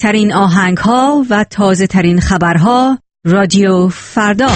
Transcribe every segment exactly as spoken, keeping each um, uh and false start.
بهترین آهنگ‌ها و تازه‌ترین خبرها رادیو فردا.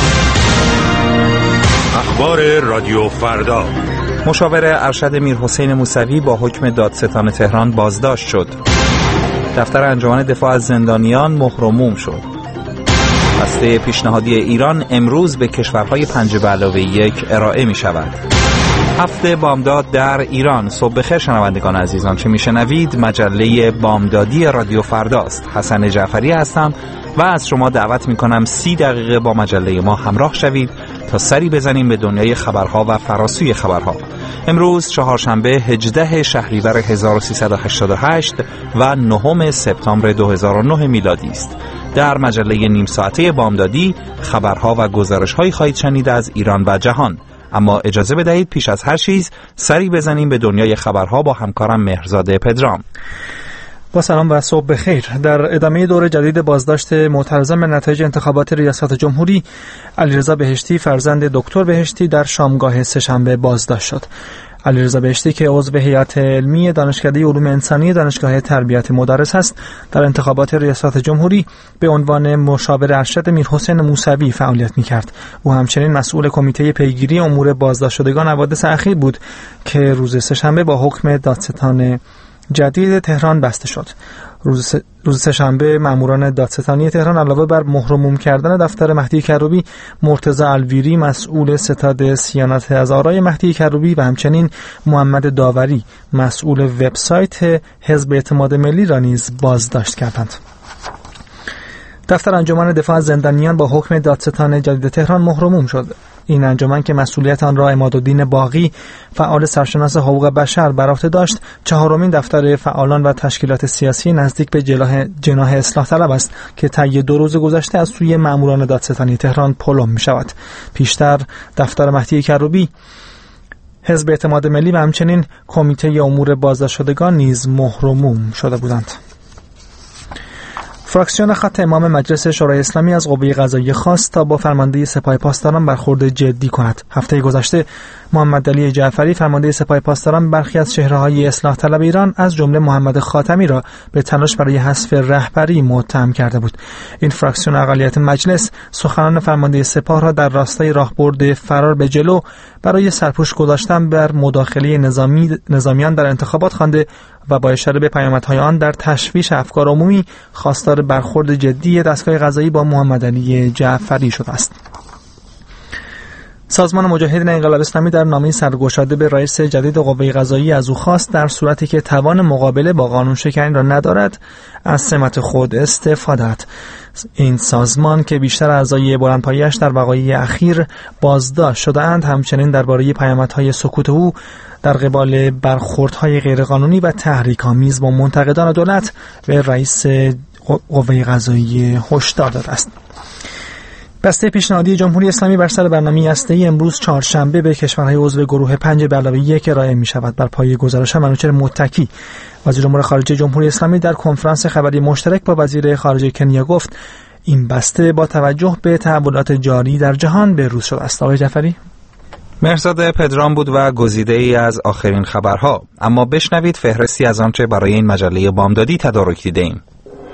اخبار رادیو فردا. مشاور ارشد میرحسین موسوی با حکم دادستان تهران بازداشت شد. دفتر انجمن دفاع از زندانیان مهر و موم شد. بسته پیشنهادی ایران امروز به کشورهای پنج به علاوه یک ارائه می شود. هفته بامداد در ایران. صبح بخیر شنوندگان عزیزان، چه میشنوید؟ مجله بامدادی رادیو فرداست. حسن جعفری هستم و از شما دعوت می کنم سی دقیقه با مجله ما همراه شوید تا سری بزنیم به دنیای خبرها و فراسوی خبرها. امروز چهارشنبه هجدهم شهریور هزار و سیصد و هشتاد و هشت و نهم سپتامبر دو هزار و نه میلادی است. در مجله نیم ساعته بامدادی خبرها و گزارش‌هایی خواهید شنید از ایران و جهان. اما اجازه بدهید پیش از هر چیز سری بزنیم به دنیای خبرها با همکارم مهرزاد پدرام. با سلام و صبح بخیر. در ادامه دور جدید بازداشت معترضان به نتایج انتخابات ریاست جمهوری، علیرضا بهشتی فرزند دکتر بهشتی در شامگاه سه‌شنبه بازداشت شد. علیرضا بهشتی که عضو هیئت علمی دانشکده علوم انسانی دانشگاه تربیت مدرس است، در انتخابات ریاست جمهوری به عنوان مشاور ارشد میرحسین موسوی فعالیت می‌کرد. او همچنین مسئول کمیته پیگیری امور بازداشت شدگان حوادث اخیر بود که روز سه‌شنبه با حکم دادستان جدید تهران بسته شد. روز روز سه‌شنبه ماموران دادستانی تهران علاوه بر مهر و موم کردن دفتر مهدی کروبی، مرتضی الویری مسئول ستاد صیانت از آرای مهدی کروبی و همچنین محمد داوری مسئول وبسایت حزب اعتماد ملی را نیز بازداشت کردند. دفتر انجمن دفاع از زندانیان با حکم دادستان جدید تهران مهر و موم شد. این انجمن که مسئولیت آن را عمادالدین باقی، فعال سرشناس حقوق بشر، بر عهده داشت، چهارمین دفتر فعالان و تشکیلات سیاسی نزدیک به جناح اصلاح طلب است که طی دو روز گذشته از سوی ماموران دادستانی تهران پلم می شود. پیشتر دفتر مهدی کروبی، حزب اعتماد ملی و همچنین کمیته امور بازداشت شدگان نیز مهر و موم شده بودند. فراکسیون خط امام مجلس شورای اسلامی از قوه قضاییه خواست تا با فرمانده سپاه پاسداران برخورد جدی کند. هفته گذشته محمد علی جعفری فرمانده سپاه پاسداران برخی از چهره‌های اصلاح طلب ایران از جمله محمد خاتمی را به تلاش برای حذف رهبری متهم کرده بود. این فراکسیون اقلیت مجلس سخنان فرمانده سپاه را در راستای راهبرد فرار به جلو برای سرپوش گذاشتن بر مداخله نظامی نظامیان در انتخابات خوانده و با اشاره به پیامدهای آن در تشویش افکار عمومی خواستار برخورد جدی دستگاه قضایی با محمد علی جعفری شده است. سازمان مجاهدین انقلاب اسلامی در نامه‌ای سرگشاده به رئیس جدید قوه قضاییه از او خواست در صورتی که توان مقابله با قانون شکنی را ندارد از سمت خود استفاده کند. این سازمان که بیشتر اعضای بلندپایه‌اش در وقایع اخیر بازداشت شده‌اند، همچنین درباره پیامدهای سکوت او در قبال برخوردهای غیرقانونی و تحریک‌آمیز با منتقدان دولت به رئیس قوه قضاییه هشدار داده است. بسته پیشنهادی جمهوری اسلامی بر سر برنامه هسته‌ای امروز چهارشنبه به کشورهای عضو گروه پنج به علاوه یک ارائه می‌شود. بر پایه گزارش منوچهر متکی، وزیر امور خارجه جمهوری اسلامی، در کنفرانس خبری مشترک با وزیر خارجه کنیا گفت این بسته با توجه به تحولات جاری در جهان بروز شده است. آقای جعفری؟ مهرزاد پدرام بود و گزیده ای از آخرین خبرها. اما بشنوید فهرستی از آنچه برای این مجله بامدادی تدارک دیده‌ایم.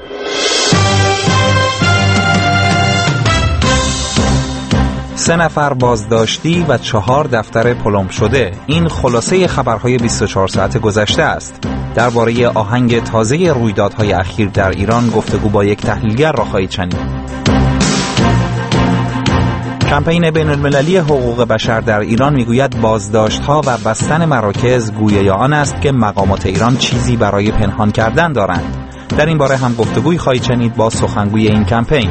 سه نفر بازداشتی و چهار دفتر پلم شده. این خلاصه خبرهای بیست و چهار ساعت گذشته است. درباره آهنگ تازه رویدادهای اخیر در ایران گفتگو با یک تحلیلگر را خواهید شنید. کمپین بین المللی حقوق بشر در ایران میگوید بازداشت‌ها و بستن مراکز گویای آن است که مقامات ایران چیزی برای پنهان کردن دارند. در این باره هم گفتگوی خواهید شنید با سخنگوی این کمپین.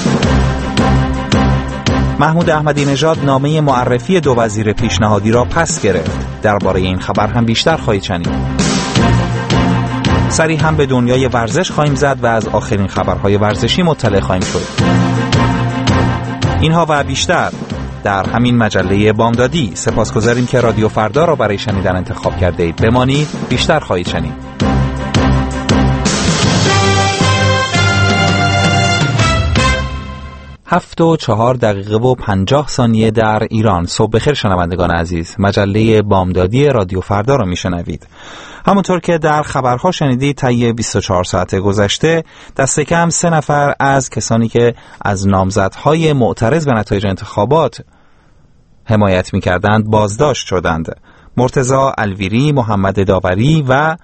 محمود احمدی نژاد نامه معرفی دو وزیر پیشنهادی را پس گرفت. درباره این خبر هم بیشتر خواهید شنید. سری هم به دنیای ورزش خواهیم زد و از آخرین خبرهای ورزشی مطلع خواهیم شد. اینها و بیشتر در همین مجله بامدادی. سپاسگزاریم که رادیو فردا را برای شنیدن انتخاب کرده اید. بمانید، بیشتر خواهید شنید. هفت و چهار دقیقه و پنجاه ثانیه در ایران. صبح بخیر شنوندگان عزیز، مجله بامدادی رادیو فردا را میشنوید. همونطور که در خبرها شنیدید، طی بیست و چهار ساعت گذشته دست کم سه نفر از کسانی که از نامزدهای معترض به نتایج انتخابات حمایت می‌کردند بازداشت شدند. مرتضی الویری، محمد داوری و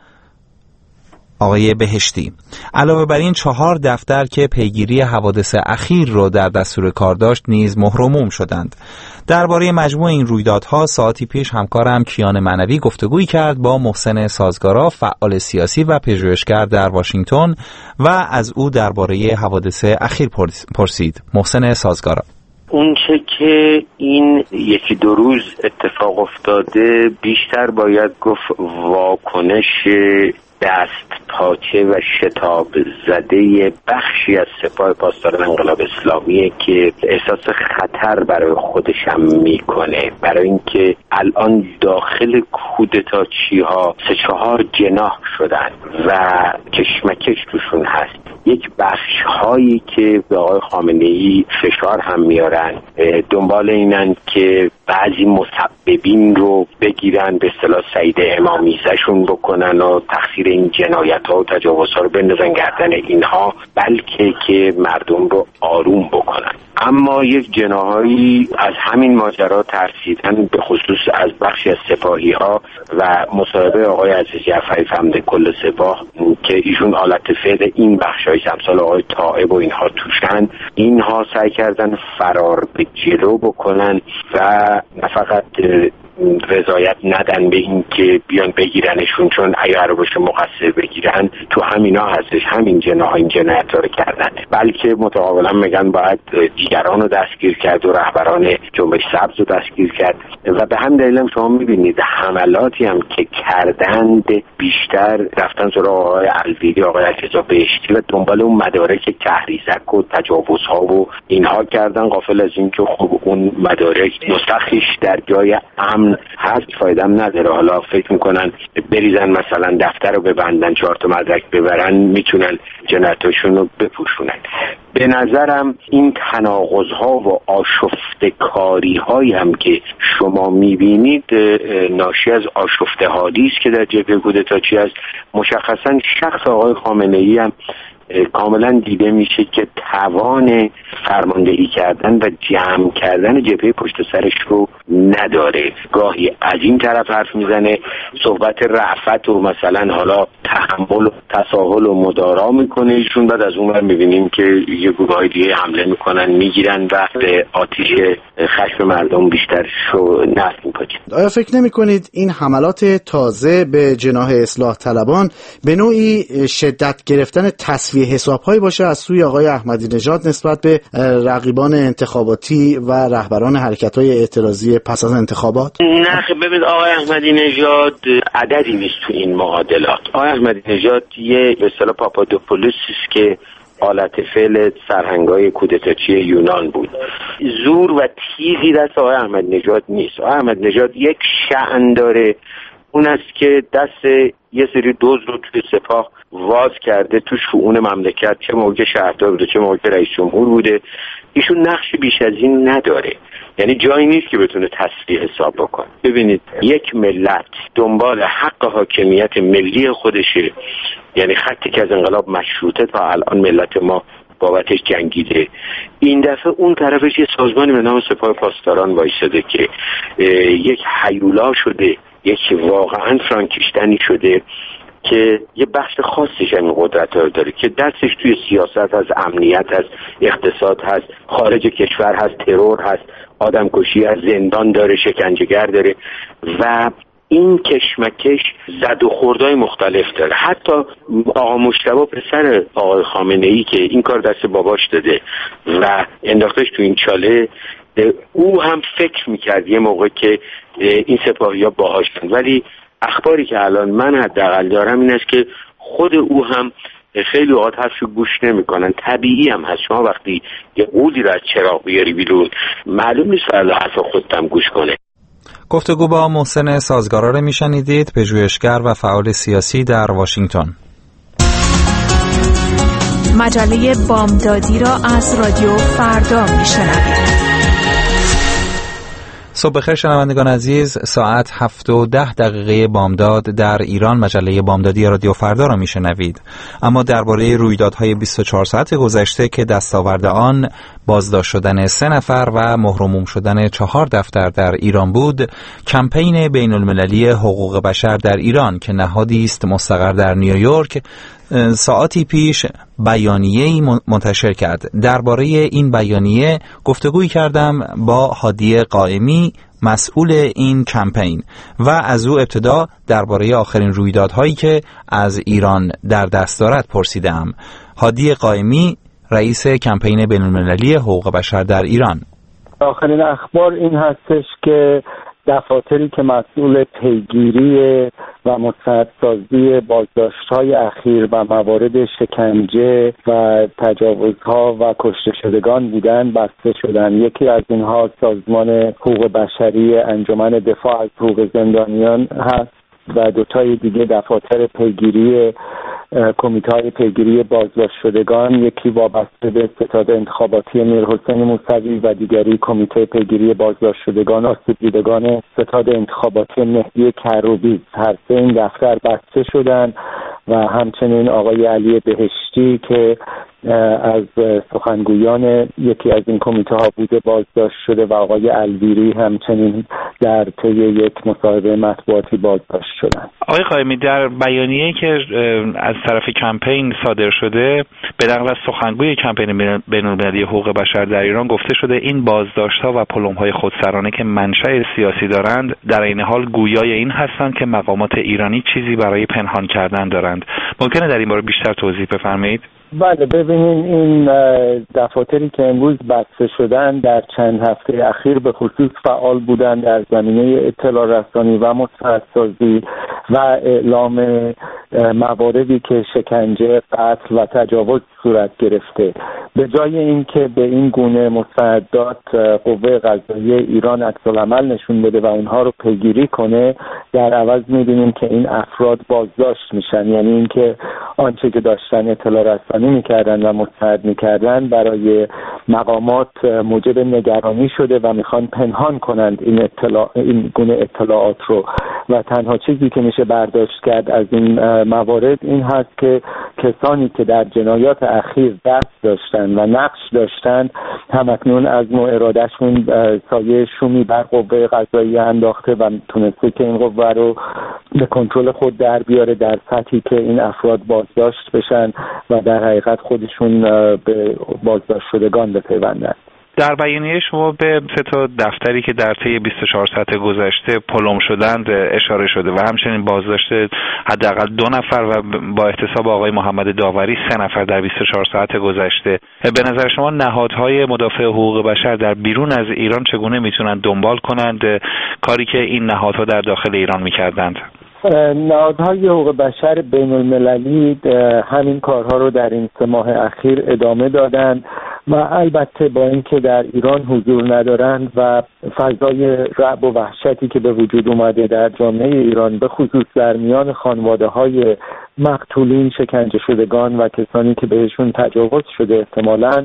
آقای بهشتی. علاوه بر این چهار دفتر که پیگیری حوادث اخیر رو در دستور کار داشت نیز مهر و موم شدند. درباره مجموع این رویدادها ساعتی پیش همکارم کیان معنوی گفتگویی کرد با محسن سازگارا، فعال سیاسی و پژوهشگر در واشنگتن و از او درباره حوادث اخیر پرسید. محسن سازگارا: اون چه که این یکی دو روز اتفاق افتاده بیشتر باید گفت واکنش دست پاچه و شتاب زده بخشی از سپاه پاسداران انقلاب اسلامیه که احساس خطر برای خودش هم میکنه، برای اینکه الان داخل کودتاچی ها سه چهار جناح شدن و کشمکش توشون هست. یک بخش هایی که به آقای خامنه‌ای فشار هم میارن، دنبال اینن که بعضی مسببین رو بگیرن، به اصطلاح سعید امامیزشون بکنن و تقصیر این جنایت ها و تجاوز ها رو بندازن گردن اینها، بلکه که مردم رو آروم بکنن. اما یک جناحایی از همین ماجرا ترسیدن، به خصوص از بخشی از سپاهی ها و مصاحبه آقای عزیز جعفری فهمده کل سپاه که ایشون آلت فعل این بخشای امثال آقای طائب و اینها توشن، اینها سعی کردن فرار به جلو بکنن و نه فقط رضایت ندن به این که بیان بگیرنشون، چون اگر باشه مقصر بگیرن تو همینا هستش، همین جناح این جنایت رو کردن، بلکه متقابلا میگن باید دیگران رو دستگیر کرد و رهبران جنبش سبز رو دستگیر کرد و به همین دلیل هم شما میبینید حملاتی هم که کردند بیشتر رفتن سراغ آقای الویری، آقای علیرضا بهشتی و دنبال اون مدارک تحریزک و تجاوزها و اینها کردن، غافل از این که خب اون مدارک نسخش در جای امن هست، فایده هم نداره. حالا فکر میکنن بریزن مثلا دفتر رو ببندن، چهار تا مدرک ببرن، میتونن جنایتاشون رو بپوشونن. به نظرم این تناقض‌ها و آشفته‌کاری‌هایی هم که شما می‌بینید ناشی از آشفته حالی است که در جبهه کودتاچی است. مشخصاً شخص آقای خامنه‌ای هم کاملا دیده میشه که توان فرماندهی کردن و جمع کردن جبهه پشت سرش رو نداره. گاهی از این طرف حرف میزنه، صحبت رأفت و مثلا حالا تحمل و تساهل و مدارا میکنه ایشون، بعد از اون ور میبینیم که یه گروه دیگه حمله میکنن، میگیرن و به آتش خشم مردم بیشتر شو نفت میپاچن. آیا فکر نمیکنید این حملات تازه به جناح اصلاح طلبان به نوعی شدت گرفتن تصفیه حساب‌هایی باشه از سوی آقای احمدی نژاد نسبت به رقیبان انتخاباتی و رهبران حرکت‌های اعتراضی پس از انتخابات؟ نه ببینید، آقای احمدی نژاد عددی نیست تو این معادلات. آقای احمدی نژاد یه به اصطلاح پاپادوپولوس است که آلت فعل سرهنگای کودتاچی یونان بود. زور و تیزی دست آقای احمدی نژاد نیست. آقای احمدی نژاد یک شأن داره، اون است که دست یه سری دوز رو توی سپاه واز کرده تو شؤون مملکت، چه موقع شهردار بوده چه موقع رئیس جمهور بوده. ایشون نقش بیش از این نداره، یعنی جایی نیست که بتونه تصفیه حساب بکنه. ببینید، یک ملت دنبال حق حاکمیت ملی خودشه، یعنی خطی که از انقلاب مشروطه تا الان ملت ما بابتش جنگیده. این دفعه اون طرفش یه سازمانی به نام سپاه پاسداران وایساده که یک هیولا شده، یک واقعا فرانکشتنی شده که یه بخش خاصش همین قدرت ها داره که دستش توی سیاست هست، امنیت هست، اقتصاد هست، خارج کشور هست، ترور هست، آدمکشی هست، زندان داره، شکنجهگر داره و این کشمکش زد و خوردهای مختلف داره. حتی آقا مجتبی پسر آقای خامنه‌ای که این کار دست باباش داده و انداختش تو این چاله، او هم فکر میکرد یه موقع که این سپاهی ها باهاشن، ولی اخباری که الان من حداقل دارم این است که خود او هم خیلی اوقات حرفشو گوش نمیکنن. طبیعی هم هست، شما وقتی یه قولی رو از چراغ بیاری بیرون معلوم نیست فردا حرف خودت هم گوش کنه. گفتگو با محسن سازگارا رو میشنیدید، پژوهشگر و فعال سیاسی در واشنگتن. مجله بامدادی را از رادیو فردا میشنوید. صبح بخیر شنوندگان عزیز، ساعت هفت و ده دقیقه بامداد در ایران مجله بامدادی رادیو فردا را میشنوید. اما درباره رویدادهای بیست و چهار ساعت گذشته که دستاورد آن بازداشت شدن سه نفر و مهرموم شدن چهار دفتر در ایران بود، کمپین بین المللی حقوق بشر در ایران که نهادی است مستقر در نیویورک ساعتی پیش بیانیه‌ای منتشر کرد. درباره این بیانیه گفتگوی کردم با هادی قائمی، مسئول این کمپین، و از او ابتدا درباره آخرین رویدادهایی که از ایران در دست دارد پرسیدم. هادی قائمی، رئیس کمپین بین المللی حقوق بشر در ایران: آخرین اخبار این هستش که دفاتری که مسئول پیگیری و مستندسازی بازداشت‌های اخیر و موارد شکنجه و تجاوزها و کشته شدگان بودند بسته شدند. یکی از اینها سازمان حقوق بشری انجمن دفاع از حقوق زندانیان هست و دوتای دیگه دفاتر پیگیری کمیته پیگیری بازداشت شدگان، یکی وابسته به ستاد انتخاباتی میرحسین موسوی و دیگری کمیته پیگیری بازداشت شدگان آسیب دیدگان ستاد انتخاباتی مهدی کروبی. هر سه این دفتر بسته شدند و همچنین آقای علی بهشتی که از سخنگویان یکی از این کمیته ها بوده بازداشت شده و آقای الویری همچنین در طی یک مصاحبه مطبوعاتی بازداشت شدند. آقای قائمی، در بیانیه‌ای که از طرف کمپین صادر شده به نقل از سخنگوی کمپین بین‌المللی حقوق بشر در ایران گفته شده این بازداشت‌ها و پلم‌های خودسرانه که منشأ سیاسی دارند در این حال گویای این هستند که مقامات ایرانی چیزی برای پنهان کردن دارند. ممکنه در این باره بیشتر توضیح بفرمایید؟ بله، ببینید این دفاتری که امروز بسته شدن در چند هفته اخیر به خصوص فعال بودن در زمینه اطلاع رسانی و مستندسازی و اعلام مواردی که شکنجه، قتل و تجاوز صورت گرفته. به جای اینکه به این گونه مستندات قوه قضاییه ایران عکس‌العمل نشون بده و اونها رو پیگیری کنه، در عوض می‌بینیم که این افراد بازداشت میشن. یعنی اینکه آنچه که داشتن اطلاع رسانی میکردن و مستند میکردن برای مقامات موجب نگرانی شده و میخوان پنهان کنند این اطلاع این گونه اطلاعات رو و تنها چیزی که میشه برداشت کرد از این موارد این هست که کسانی که در جنایات اخیر دست داشتن و نقش داشتن همکنون از نوع ارادهشون سایه شومی بر قوه قضاییه انداخته و تونسته که این قوه رو به کنترل خود در بیاره در سطحی که این افراد بازداشت بشن و در حقیقت خودشون به بازداشت شدگان بپیوندن. در بیانیه شما به سه تا دفتری که در طی بیست و چهار ساعت گذشته پلم شدند اشاره شده و همچنین بازداشت حداقل دو نفر و با احتساب آقای محمد داوری سه نفر در بیست و چهار ساعت گذشته. به نظر شما نهادهای مدافع حقوق بشر در بیرون از ایران چگونه میتونند دنبال کنند کاری که این نهادها در داخل ایران میکردند؟ نهادهای حقوق بشر بین المللی همین کارها رو در این سه ماه اخیر ادامه دادن و البته با اینکه در ایران حضور ندارند و فضای رعب و وحشتی که به وجود اومده در جامعه ایران به خصوص در میان خانواده‌های مقتولین، شکنجه شدگان و کسانی که بهشون تجاوز شده احتمالاً،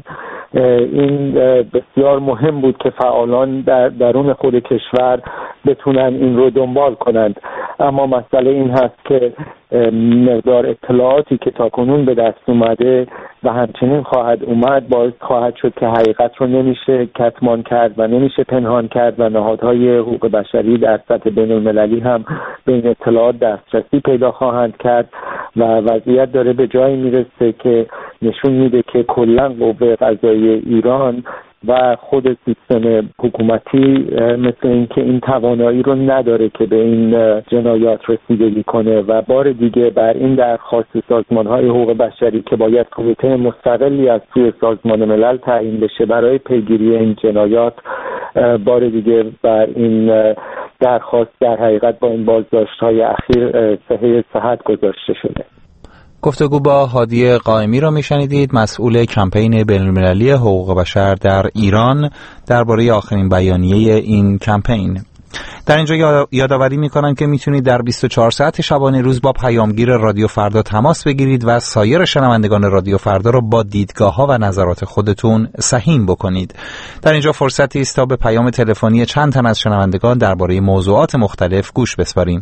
این بسیار مهم بود که فعالان در درون خود کشور بتونن این رو دنبال کنند. اما مسئله این هست که مقدار اطلاعاتی که تاکنون به دست اومده و همچنین خواهد اومد باعث خواهد شد که حقیقت رو نمیشه کتمان کرد و نمیشه پنهان کرد و نهادهای حقوق بشری در سطح بین المللی هم به این اطلاعات دسترسی پیدا خواهند کرد و وضعیت داره به جایی میرسه که نشون میده که کلاً قوه قضاییه ایران و خود سیستم حکومتی مثل این که این توانایی رو نداره که به این جنایات رسیدگی کنه و بار دیگه بر این درخواست سازمان‌های حقوق بشری که باید کمیته مستقلی از سوی سازمان ملل تعیین بشه برای پیگیری این جنایات، بار دیگه بر این درخواست در حقیقت با این بازداشت‌های اخیر صحه صحت گذاشته شده. گفتگو با هادی قائمی را میشنیدید، مسئول کمپین بین‌المللی حقوق بشر در ایران، درباره آخرین بیانیه این کمپین. در اینجا یادآوری میکنم که میتونید در بیست و چهار ساعت شبانه روز با پیامگیر رادیو فردا تماس بگیرید و سایر شنوندگان رادیو فردا رو با دیدگاه‌ها و نظرات خودتون سهیم بکنید. در اینجا فرصتی است تا به پیام تلفنی چند تن از شنوندگان درباره موضوعات مختلف گوش بسپاریم.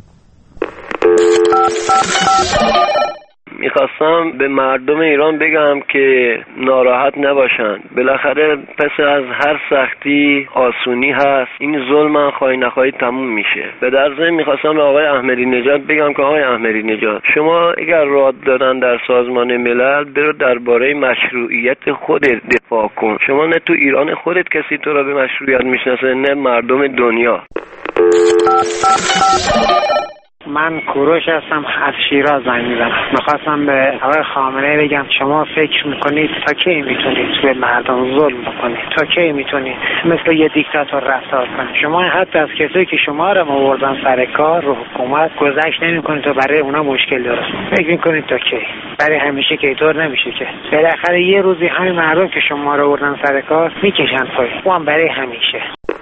میخواستم به مردم ایران بگم که ناراحت نباشن. بالاخره پس از هر سختی آسونی هست. این ظلم خواهی نخواهی تموم میشه. به در ضمن میخواستم به آقای احمدی نژاد بگم که آقای احمدی نژاد، شما اگر راد دادن در سازمان ملل، برو درباره مشروعیت خودت دفاع کن. شما نه تو ایران خودت کسی تو را به مشروعیت میشناسه، نه مردم دنیا. من کوروش هستم، از شیراز زنگ میزنم. میخواستم به آقای خامنه‌ای بگم شما فکر میکنید تا کی میتونید به مردم ظلم بکنید؟ تا کی میتونید مثل یه دیکتاتور رفتار کنید؟ شما حتی از کسایی که شما رو آوردن سر کار رو حکومت گذشت نمیکنید تا برای اونا مشکل درست فکر میکنید تا کی؟ برای همیشه که اینطور نمیشه که. بالاخره یه روزی همین مردم که شما رو آوردن سر کار میکشن پای. اون برای همیشه.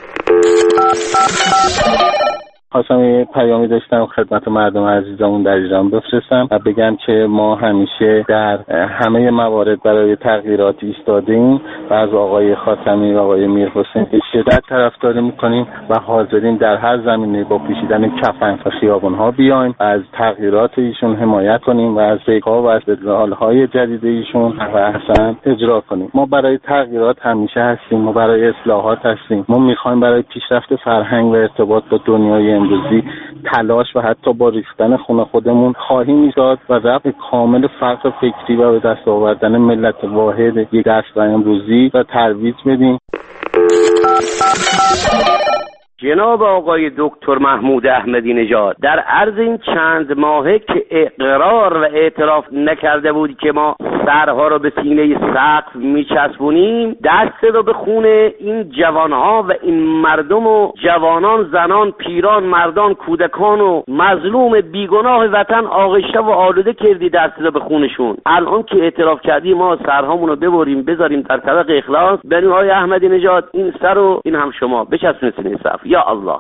خواستم یه پیامی داشتم خدمت مردم عزیزمون در ایران بفرستم و بگم که ما همیشه در همه موارد برای تغییرات ایستادیم و از آقای خاتمی و آقای میرحسین به شدت طرفداری میکنیم و حاضرین در هر زمینه با پوشیدن کفن و خیابان‌ها بیایم و از تغییرات ایشون حمایت کنیم و از پیک‌ها و از استدلال‌های جدید ایشون و احسن اجرا کنیم. ما برای تغییرات همیشه هستیم، ما برای اصلاحات هستیم. ما میخوایم برای پیشرفت فرهنگ و ارتباط با دنیای امروزی تلاش و حتی با ریختن خون خودمون خواهیم ایستاد و رفع کامل فقر فکری و به دست آوردن ملت واحد یک دست و امروزی و ترویج بدیم. جناب آقای دکتر محمود احمدی نژاد، در عرض این چند ماهه که اقرار و اعتراف نکرده بود که ما سرها رو به سینه سقف میچسبونیم، دست رو به خون این جوانها و این مردم و جوانان، زنان، پیران، مردان، کودکان و مظلوم بیگناه وطن آغشته و آلوده کردی، دست رو به خونشون. الان که اعتراف کردی ما سرهامون رو ببریم بذاریم در طبق اخلاص، بریم آقای احمدی نژاد این سر و این هم شما بچسبونید سینه سقف. یا الله.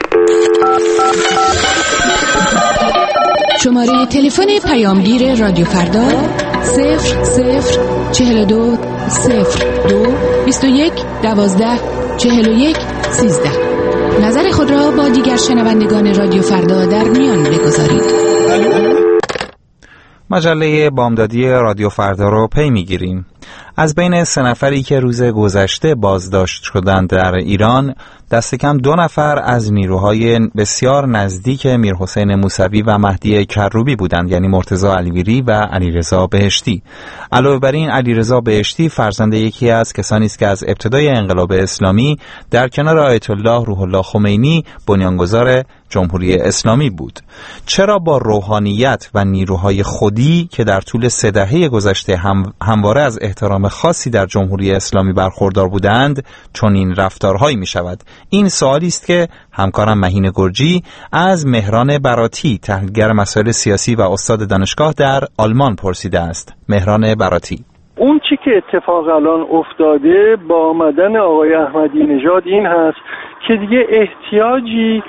شماره تلفن پیامگیر رادیو فردا صفر صفر چهل و دو صفر دو بیست و یک دوازده چهل و یک سیزده. نظر خود را با دیگر شنوندگان رادیو فردا در میان بگذارید. مجله بامدادی رادیو فردا رو پی میگیریم. از بین سه نفری که روز گذشته بازداشت شدند در ایران، دست کم دو نفر از نیروهای بسیار نزدیک میرحسین موسوی و مهدی کروبی بودند، یعنی مرتضی علیویری و علیرضا بهشتی. علاوه بر این، علیرضا بهشتی فرزند یکی از کسانی است که از ابتدای انقلاب اسلامی در کنار آیت الله روح الله خمینی بنیانگذار جمهوری اسلامی بود. چرا با روحانیت و نیروهای خودی که در طول سه دهه گذشته هم همواره از احترام خاصی در جمهوری اسلامی برخوردار بودند چنین رفتارهایی می شود؟ این سوالی است که همکارم مهین گرجی از مهران براتی، تحلیلگر مسائل سیاسی و استاد دانشگاه در آلمان پرسیده است. مهران براتی: اون چی که اتفاق الان افتاده با آمدن آقای احمدی نژاد این هست که دیگه احتیاجی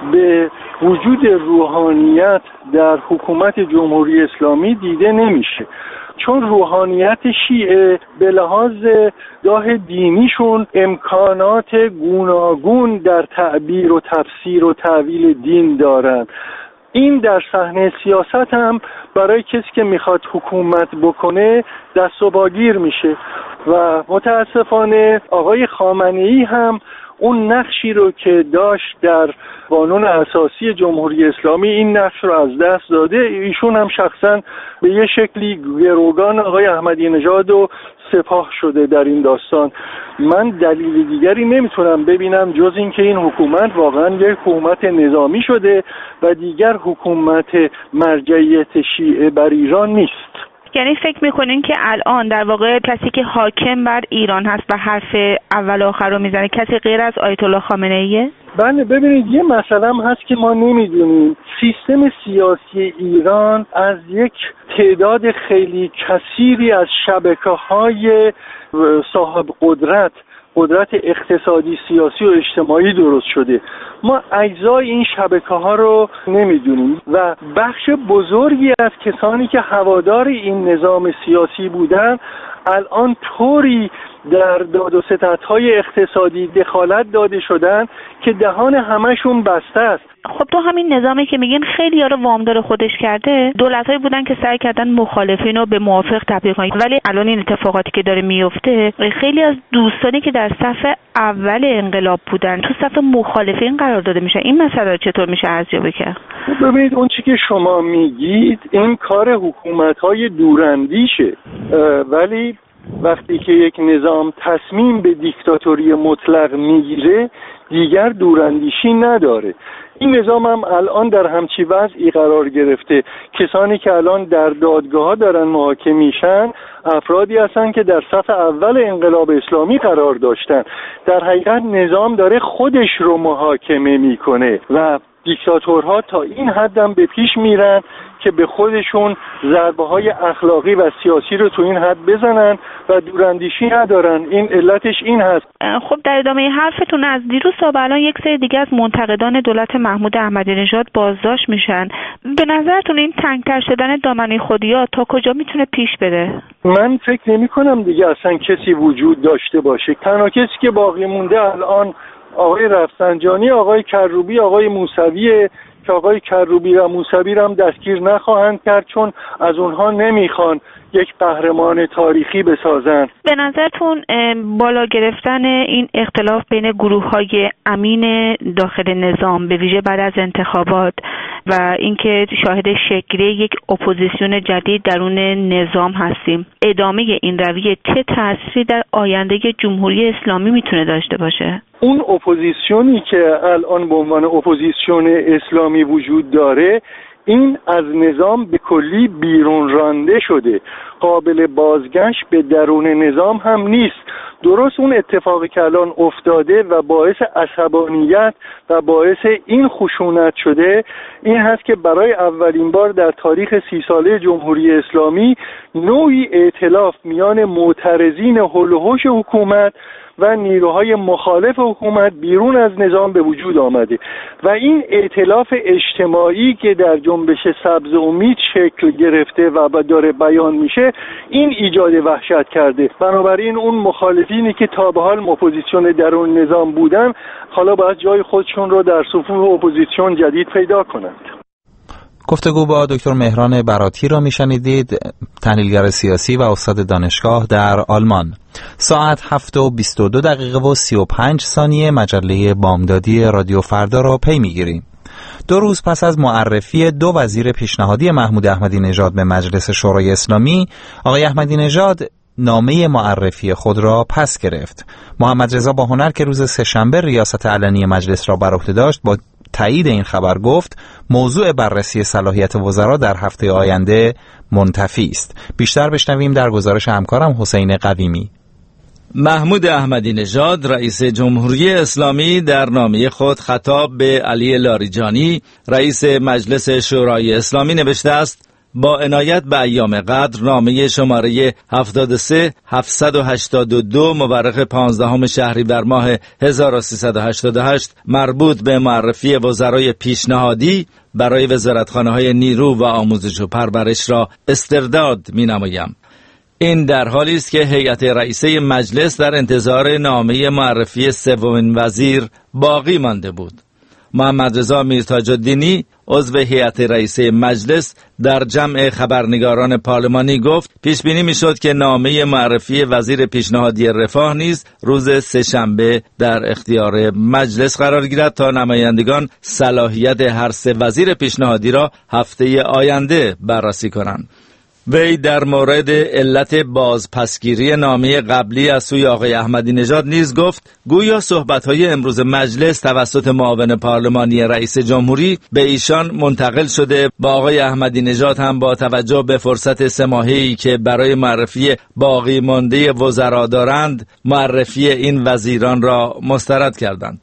به وجود روحانیت در حکومت جمهوری اسلامی دیده نمیشه، چون روحانیت شیعه به لحاظ گاه دینیشون امکانات گوناگون در تعبیر و تفسیر و تأویل دین دارن. این در صحنه سیاست هم برای کسی که میخواد حکومت بکنه دست و باگیر میشه و متاسفانه آقای خامنه‌ای هم اون نقشی رو که داشت در قانون اساسی جمهوری اسلامی این نقش رو از دست داده. ایشون هم شخصا به یه شکلی گروگان آقای احمدی نژاد و سپاه شده در این داستان. من دلیل دیگری نمیتونم ببینم جز این که این حکومت واقعا یک حکومت نظامی شده و دیگر حکومت مرجعیت شیعه بر ایران نیست. یعنی فکر میکنین که الان در واقع کسی که حاکم بر ایران هست و حرف اول و آخر رو میزنه کسی غیر از آیت الله خامنه ایه؟ بله، ببینید یه مسئله هم هست که ما نمیدونیم. سیستم سیاسی ایران از یک تعداد خیلی کثیری از شبکه‌های صاحب قدرت قدرت اقتصادی، سیاسی و اجتماعی درست شده. ما اجزای این شبکه ها رو نمیدونیم و بخش بزرگی از کسانی که هوادار این نظام سیاسی بودن الان طوری در داد و ستدهای اقتصادی دخالت داده شدن که دهان همشون بسته است. خب تو همین نظامی که میگین خیلی ها رو وامدار خودش کرده، دولت‌هایی بودن که سعی کردن مخالفین رو به موافق تبدیل کنن، ولی الان این اتفاقاتی که داره میفته خیلی از دوستانی که در صف اول انقلاب بودن تو صف مخالفین قرار داده میشه. این مسئله چطور میشه ارزیابی کرد؟ ببینید اون چیزی که شما میگید این کار حکومت‌های دوراندیشه، ولی وقتی که یک نظام تصمیم به دیکتاتوری مطلق میگیره دیگر دوراندیشی نداره. این نظام هم الان در همچی وضعی قرار گرفته. کسانی که الان در دادگاه ها دارن محاکمه میشن افرادی هستن که در صف اول انقلاب اسلامی قرار داشتن. در حقیقت نظام داره خودش رو محاکمه میکنه و دیکتاتورها تا این حدم به پیش میرن که به خودشون ضربه های اخلاقی و سیاسی رو تو این حد بزنن و دوراندیشی ندارن. این علتش این هست. خب در ادامه حرفتون از دیروز تا به الان یک سری دیگه از منتقدان دولت محمود احمدی نژاد بازداشت میشن. به نظرتون این تنگ‌تر شدن دامنه خودیا تا کجا میتونه پیش بره؟ من فکر نمی کنم دیگه اصلا کسی وجود داشته باشه. تنها کسی که باقی مونده الان آقای رفسنجانی، آقای کروبی، آقای موسوی که آقای کروبی و موسوی هم دستگیر نخواهند کرد چون از اونها نمیخوان یک قهرمان تاریخی بسازن. به نظرتون بالا گرفتن این اختلاف بین گروه‌های امین داخل نظام به ویژه بعد از انتخابات و اینکه شاهد شکلی یک اپوزیسیون جدید درون نظام هستیم، ادامه این رویه چه تأثیری در آینده جمهوری اسلامی میتونه داشته باشه؟ اون اپوزیسیونی که الان به عنوان اپوزیسیون اسلامی وجود داره این از نظام به کلی بیرون رانده شده، قابل بازگشت به درون نظام هم نیست. درست اون اتفاقی که الان افتاده و باعث عصبانیت و باعث این خشونت شده این هست که برای اولین بار در تاریخ سی ساله جمهوری اسلامی نوعی ائتلاف میان معترضین حول و حوش حکومت و نیروهای مخالف حکومت بیرون از نظام به وجود آمده و این ائتلاف اجتماعی که در جنبش سبز امید شکل گرفته و داره بیان میشه این ایجاد وحشت کرده. بنابراین اون مخالفینی که تا به حال اپوزیسیون درون نظام بودن حالا باید جای خودشون رو در صفوف اپوزیسیون جدید پیدا کنند. گفتگو با دکتر مهران براتی را میشنیدید، تحلیلگر سیاسی و استاد دانشگاه در آلمان. ساعت هفت و بیست و دو دقیقه و سی و پنج ثانیه مجله بامدادی رادیو فردا را پی میگیریم. دو روز پس از معرفی دو وزیر پیشنهادی محمود احمدی نژاد به مجلس شورای اسلامی، آقای احمدی نژاد نامه معرفی خود را پس گرفت. محمد رضا باهنر که روز سه‌شنبه ریاست علنی مجلس را بر عهده داشت با تایید این خبر گفت موضوع بررسی صلاحیت وزرا در هفته آینده منتفی است. بیشتر بشنویم در گزارش همکارم حسین قویمی. محمود احمدی نژاد رئیس جمهوری اسلامی در نامه خود خطاب به علی لاریجانی رئیس مجلس شورای اسلامی نوشته است: با عنایت به ایام قدر نامه شماره هفتاد و سه هفتصد و هشتاد و دو مورخ پانزدهم شهریور ماه هزار و سیصد و هشتاد و هشت مربوط به معرفی وزرای پیشنهادی برای وزارتخانه‌های نیرو و آموزش و پرورش را استرداد می‌نمایم. این در حالی است که هیئت رئیسه مجلس در انتظار نامه معرفی سومین وزیر باقی مانده بود. محمد رضا میرتاج الدینی عضو هیئت رئیسه مجلس در جمع خبرنگاران پارلمانی گفت پیش بینی میشد که نامه معرفی وزیر پیشنهادی رفاه نیز روز سه‌شنبه در اختیار مجلس قرار گیرد تا نمایندگان صلاحیت هر سه وزیر پیشنهادی را هفته آینده بررسی کنند. وی در مورد علت بازپسگیری نامه قبلی از سوی آقای احمدی نژاد نیز گفت گویا صحبت‌های امروز مجلس توسط معاون پارلمانی رئیس جمهوری به ایشان منتقل شده و آقای احمدی نژاد هم با توجه به فرصت سه ماهه‌ای که برای معرفی باقی مانده وزرا دارند معرفی این وزیران را مسترد کردند.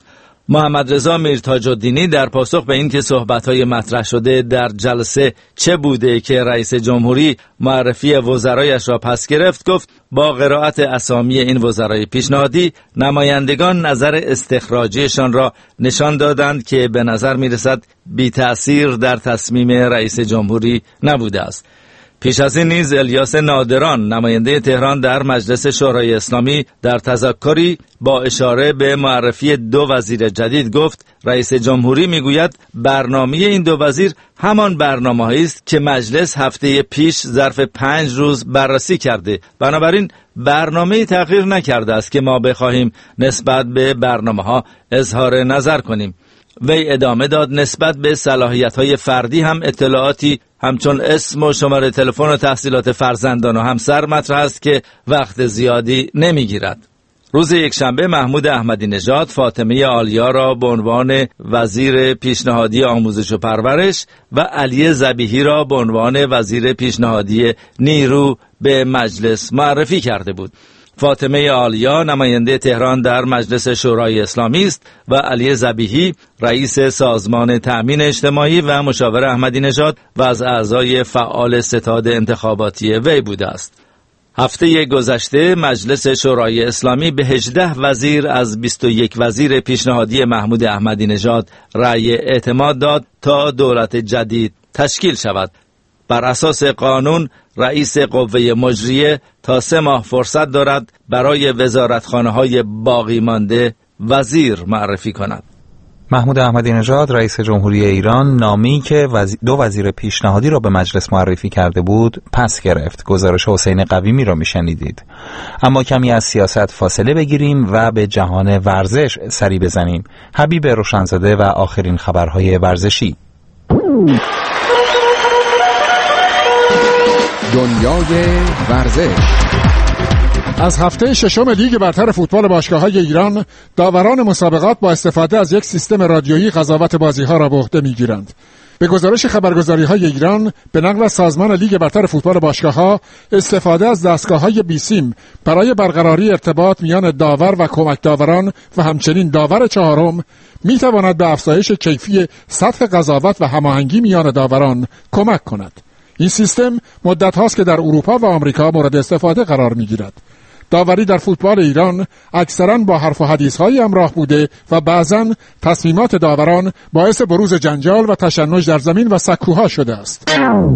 محمد رضا میرتاج‌الدینی در پاسخ به این که صحبت‌های مطرح شده در جلسه چه بوده که رئیس جمهوری معرفی وزرایش را پس گرفت، گفت با قرائت اسامی این وزرای پیشنهادی نمایندگان نظر استخراجیشان را نشان دادند که به نظر می‌رسد بی تأثیر در تصمیم رئیس جمهوری نبوده است. پیش از این نیز الیاس نادران نماینده تهران در مجلس شورای اسلامی در تذکری با اشاره به معرفی دو وزیر جدید گفت رئیس جمهوری میگوید برنامه این دو وزیر همان برنامه‌ای است که مجلس هفته پیش ظرف پنج روز بررسی کرده، بنابراین برنامه‌ای تغییر نکرده است که ما بخواهیم نسبت به برنامه‌ها اظهار نظر کنیم. وی ادامه داد نسبت به صلاحیت‌های فردی هم اطلاعاتی همچون اسم و شماره تلفن و تحصیلات فرزندان و همسر مطرح است که وقت زیادی نمیگیرد. روز یکشنبه محمود احمدی نژاد فاطمه آلیا را به عنوان وزیر پیشنهادی آموزش و پرورش و علی ذبیحی را به عنوان وزیر پیشنهادی نیرو به مجلس معرفی کرده بود. فاطمه آلیا نماینده تهران در مجلس شورای اسلامی است و علی ذبیحی رئیس سازمان تأمین اجتماعی و مشاور احمدی نژاد و از اعضای فعال ستاد انتخاباتی وی بوده است. هفته گذشته مجلس شورای اسلامی به هجده وزیر از بیست و یک وزیر پیشنهادی محمود احمدی نژاد رأی اعتماد داد تا دولت جدید تشکیل شود. بر اساس قانون رئیس قوه مجریه تا سه ماه فرصت دارد برای وزارتخانه‌های باقی مانده وزیر معرفی کند. محمود احمدی نژاد رئیس جمهوری ایران نامه‌ای که وزی... دو وزیر پیشنهادی را به مجلس معرفی کرده بود پس گرفت. گزارش حسین قویمی را میشنیدید. اما کمی از سیاست فاصله بگیریم و به جهان ورزش سری بزنیم. حبیب روشنزاده و آخرین خبرهای ورزشی. دنیای ورزش. از هفته ششم لیگ برتر فوتبال باشگاه‌های ایران داوران مسابقات با استفاده از یک سیستم رادیویی قضاوت بازی‌ها را به عهده می‌گیرند. به گزارش خبرگزاری‌های ایران به نقل از سازمان لیگ برتر فوتبال باشگاه‌ها، استفاده از دستگاه‌های بیسیم برای برقراری ارتباط میان داور و کمک داوران و همچنین داور چهارم می‌تواند به افزایش کیفی سطح قضاوت و هماهنگی میان داوران کمک کند. این سیستم مدت هاست که در اروپا و آمریکا مورد استفاده قرار می گیرد. داوری در فوتبال ایران اکثراً با حرف و حدیث های همراه بوده و بعضاً تصمیمات داوران باعث بروز جنجال و تشنج در زمین و سکوها شده است.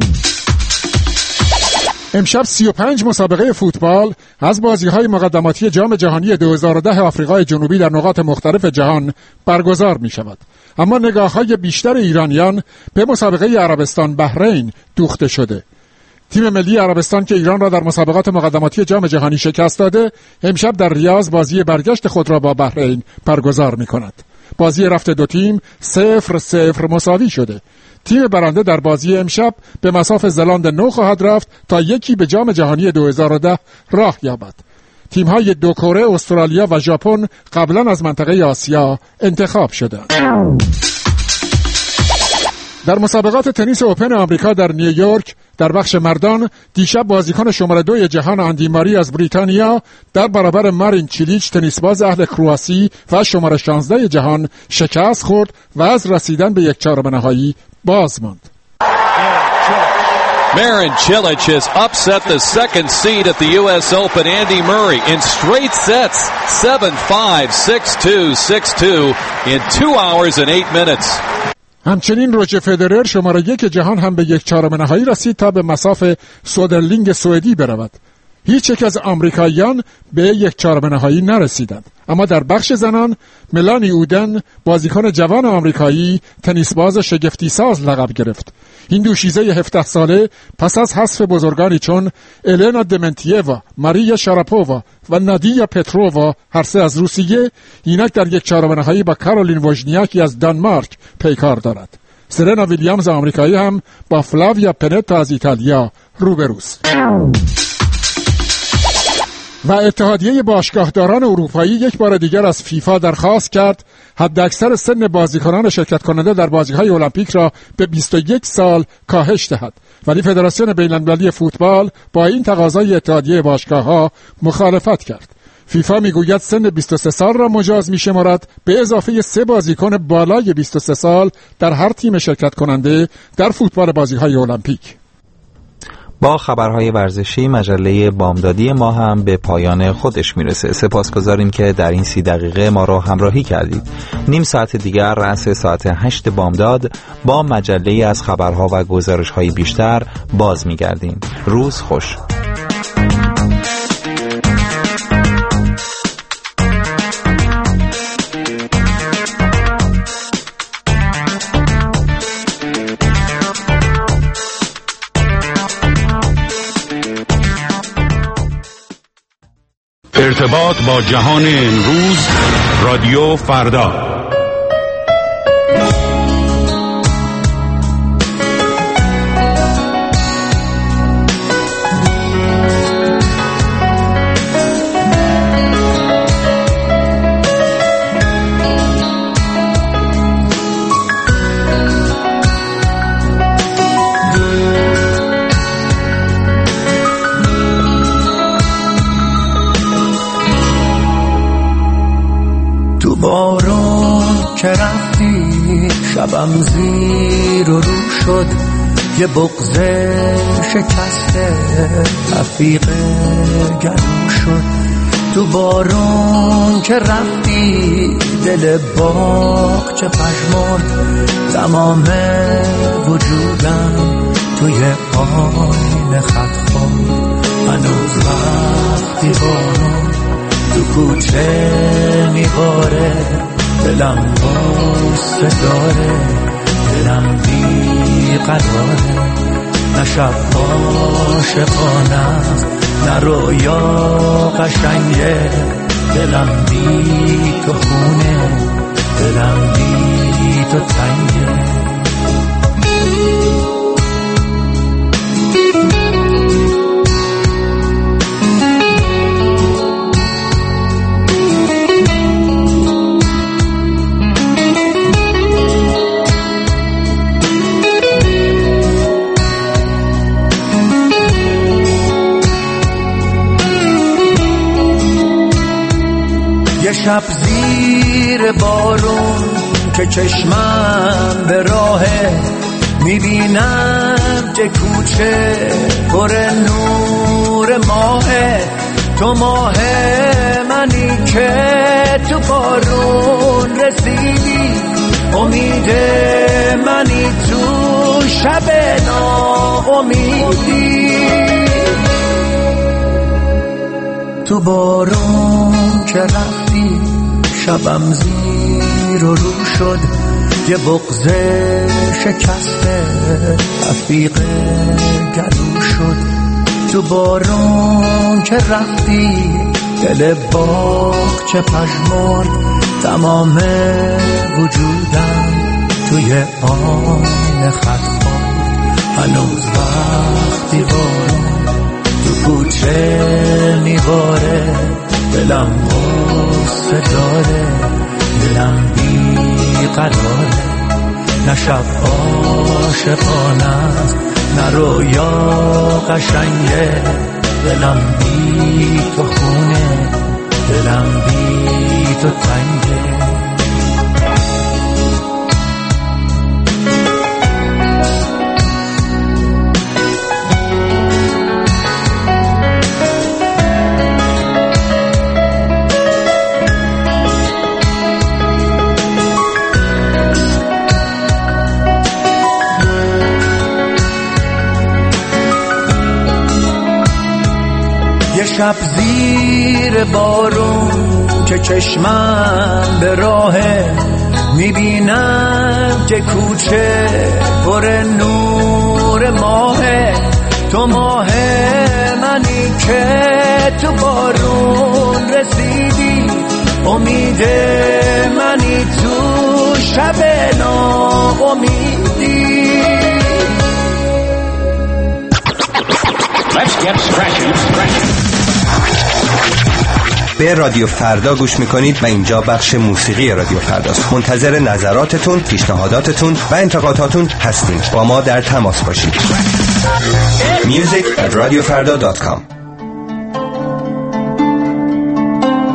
امشب سی و پنج مسابقه فوتبال از بازی‌های مقدماتی جام جهانی دو هزار و ده آفریقای جنوبی در نقاط مختلف جهان برگزار می‌شود. اما نگاه‌های بیشتر ایرانیان به مسابقه عربستان بحرین دوخته شده. تیم ملی عربستان که ایران را در مسابقات مقدماتی جام جهانی شکست داده، امشب در ریاض بازی برگشت خود را با بحرین برگزار می‌کند. بازی رفت دو تیم صفر صفر مساوی شده. تیم برنده در بازی امشب به مصاف زلاند نو خواهد رفت تا یکی به جام جهانی دو هزار و ده راه یابد. تیم‌های دو کره، استرالیا و ژاپن قبلا از منطقه آسیا انتخاب شدند. در مسابقات تنیس اوپن آمریکا در نیویورک در بخش مردان دیشب بازیکن شماره دو جهان آندی ماری از بریتانیا در برابر مارین چیلیچ تنیسباز اهل کرواسی و شماره شانزده جهان شکست خورد و از رسیدن به یک چهارم نهایی باز ماند. Marin Cilic has upset the second seed at the U S Open, Andy Murray, in straight sets, seven five, six two, six two, in two hours and eight minutes. همچنین روجر فدرر شماره یک جهان هم به یک چهارم نهایی رسید تا به مصاف سودرلینگ سوئدی برود. هیچ یک از آمریکاییان به یک چهارم نهایی نرسیدند. اما در بخش زنان ملانی اودن بازیکن جوان آمریکایی تنیسباز شگفتی ساز لقب گرفت. این دوشیزه هفده ساله پس از حذف بزرگانی چون الینا دمنتیوا، ماریا شاراپووا و نادیا پترووا هر سه از روسیه، اینک در یک چهارم نهایی با کارولین وژنیاکی از دانمارک پیکار دارد. سرنا ویلیامز آمریکایی هم با فلاویا پنتا از ایتالیا روبروست. و اتحادیه باشگاهداران اروپایی یک بار دیگر از فیفا درخواست کرد حداکثر سن بازیکنان شرکت کننده در بازی‌های المپیک را به بیست و یک سال کاهش دهد، ولی فدراسیون بین‌المللی فوتبال با این تقاضای اتحادیه باشگاه‌ها مخالفت کرد. فیفا میگوید سن بیست و سه سال را مجاز میشمارد به اضافه سه بازیکن بالای بیست و سه سال در هر تیم شرکت کننده در فوتبال بازی‌های المپیک. با خبرهای ورزشی مجله بامدادی ما هم به پایان خودش میرسه. سپاسگزاریم که در این سی دقیقه ما رو همراهی کردید. نیم ساعت دیگر رأس ساعت هشت بامداد با مجله از خبرها و گزارش‌های بیشتر باز میگردیم. روز خوش. ارتباط با جهان امروز، رادیو فردا. بارون که رفتی شبم زیر و رو شد، یه بغضه شکسته رفیق گلو شد. تو بارون که رفتی دل باغ چه پژمرد، تمام وجودم توی آینه خط خورد. هنوز وقتی بارون تو کوچه میباره، دلم باسته داره، دلم بی قراره. نه شب عاشقانه است نه رویا قشنگه، دلم بی تو خونه، دلم بی تو تنگه. شب زیر بارون که چشمم به راهه، میبینم که کوچه پر نور ماهه. تو ماه منی که تو بارون رسیدی، امید منی تو شب ناامیدی. تو بارون که رفتی شبم زیر و رو شد، یه بغضه شکسته رفیق گلو شد. تو بارون که رفتی دل باغ چه پژمرد، تمام وجودم توی آینه خط خورد. هنوز وقتی بارون تو کوچه میباره، دلم غصه داره، دلم بی قراره. نه شب عاشقانه است نه رویا قشنگه، دلم بی تو خونه، دلم بی تو تنگه. شب زیر بارون که چشمم به راهه، میبینم که کوچه پر نور ماهه. تو ماه منی که تو بارون رسیدی، امید منی تو شب ناامیدی. Let's get scratching, scratching. به رادیو فردا گوش میکنید و اینجا بخش موسیقی رادیو فرداست. منتظر نظراتتون، پیشنهاداتتون و انتقاداتتون هستیم. با ما در تماس باشید. music at radio farda dot com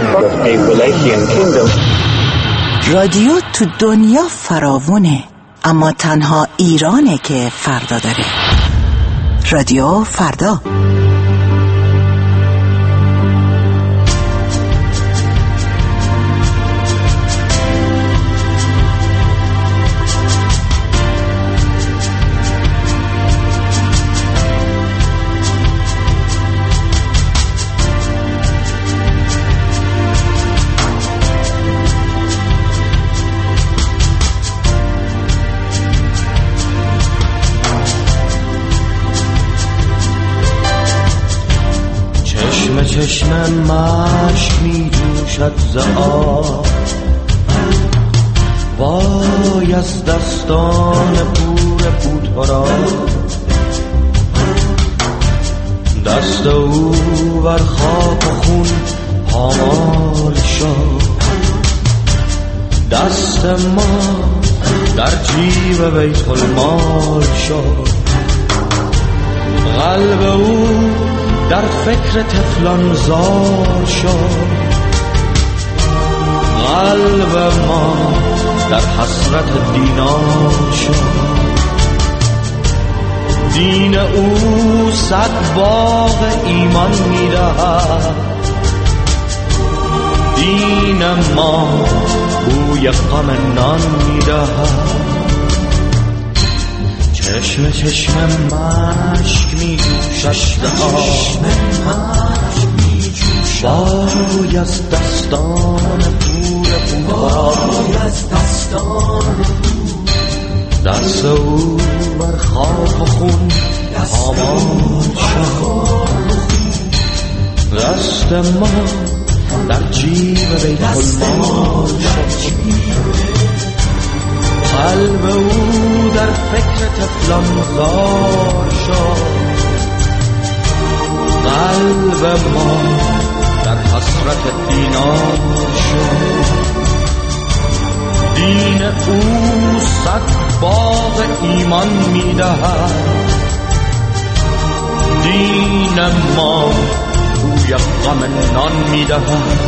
of a Wallachian kingdom. رادیو تو دنیا فراوونه، اما تنها ایرانه که فردا داره. رادیو فردا. چشم مشک می جوشد ز آب، وای از دستان پور پودپا، دست او بر خاک و خون پامال شد، دست ما در جیب بیت المال شد، قلب او در فکر طفلان زار شد، قلب ما در حسرت دینار شد، دین او صد باغ ایمان می‌دهد، دین ما بوی غم نان می‌دهد، چشم چشم مشک می جوشد آب، وای از دستان پور پودپا، دست او بر خاک و خون پامال شد، دست ما در جیب بیت المال شد، قلب او در فکر طفلان زار شد، قلب ما در حسرت دینار شد، دین او صد باغ ایمان می‌دهد، دین ما بوی غم نان می‌دهد،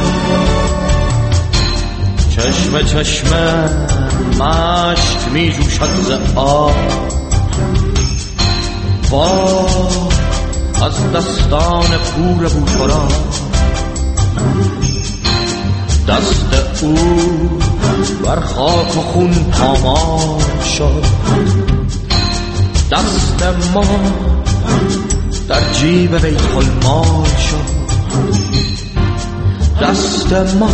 چشم چشم مشک می جوشد ز آب، وای از دستان پور بوتورا، دست او بر خاک و خون پامال شد، دست ما در جیب بیت المال شد، دست ما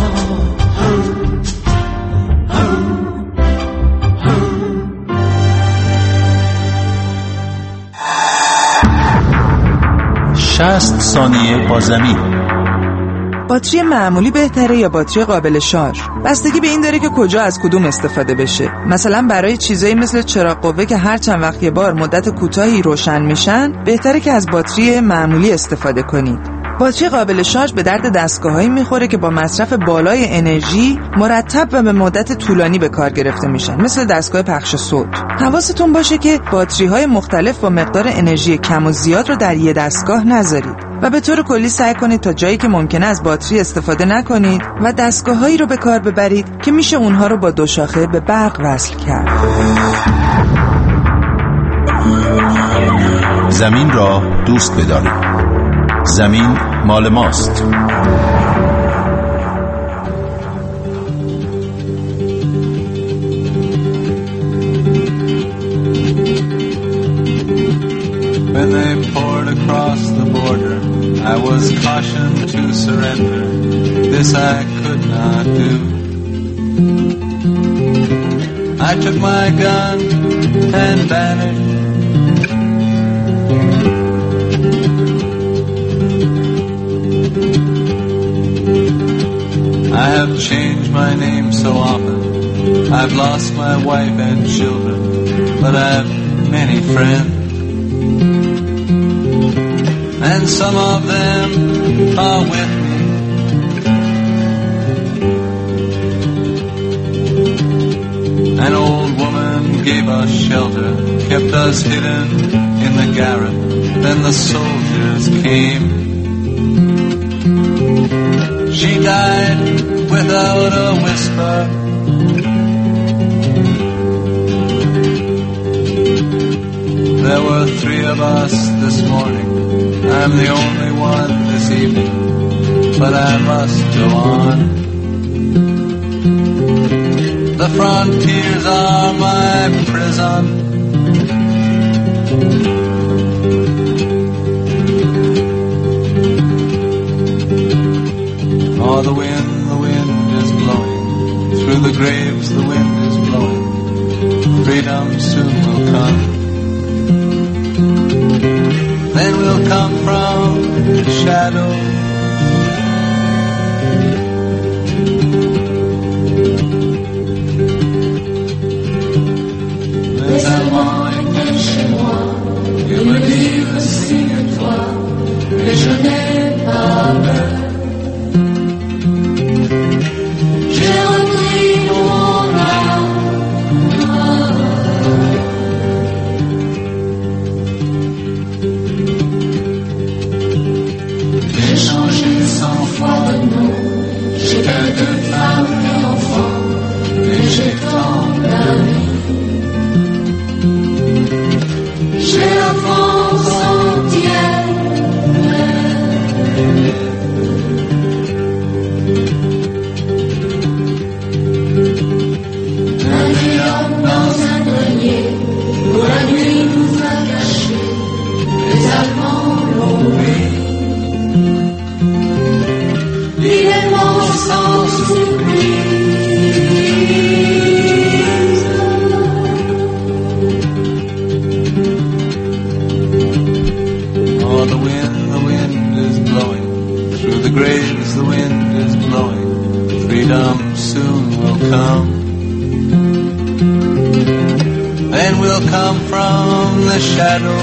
شصت ثانیه با زمین. باتری معمولی بهتره یا باتری قابل شارژ؟ بستگی به این داره که کجا از کدوم استفاده بشه. مثلا برای چیزایی مثل چراغ قوه که هر چند وقت یه بار مدت کوتاهی روشن میشن، بهتره که از باتری معمولی استفاده کنید. باتری قابل شارژ به درد دستگاهایی میخوره که با مصرف بالای انرژی مرتب و به مدت طولانی به کار گرفته میشن، مثل دستگاه پخش صوت. حواستون باشه که باتری های مختلف با مقدار انرژی کم و زیاد رو در یه دستگاه نذارید و به طور کلی سعی کنید تا جایی که ممکنه از باتری استفاده نکنید و دستگاهایی رو به کار ببرید که میشه اونها رو با دو شاخه به برق وصل کرد. زمین را دوست بدارید. زمین مال ماست. When they poured across the border, I was cautioned to surrender. This I could not do. I took my gun and vanished. I have changed my name so often. I've lost my wife and children, but I've many friends. And some of them are with me. An old woman gave us shelter, kept us hidden in the garret. Then the soldiers came. She died without a whisper. There were three of us this morning. I'm the only one this evening, but I must go on. The frontiers are my prison. Oh, the wind, the wind is blowing. Through the graves the wind is blowing. Freedom soon will come. Then we'll come from the shadow. Les Allemands étaient chez moi. Ils me disent signe-toi. Mais je n'ai pas peur. J'ai repris mon âme. J'ai changé cent fois de nom. J'ai quelques femmes et enfants. Mais j'ai tant d'amis. J'ai la France entière. Un vieil homme dans un grenier, où la nuit nous a cachés, les Allemands l'ont pris. Il est mort sans surprise. Oh, the wind, the wind is blowing. Through the graves the wind is blowing. Freedom soon will come. Then we'll come from the shadow.